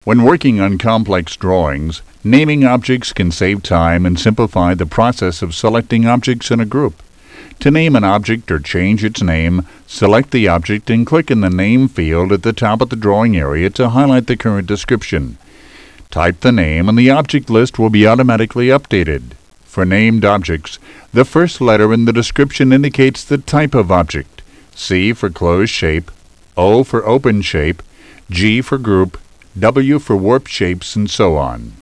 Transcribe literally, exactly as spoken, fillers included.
When working on complex drawings, naming objects can save time and simplify the process of selecting objects in a group. To name an object or change its name, select the object and click in the Name field at the top of the drawing area to highlight the current description. Type the name and the object list will be automatically updated. For named objects, the first letter in the description indicates the type of object: C for closed shape, O for open shape, G for group, W for warp shapes, and so on.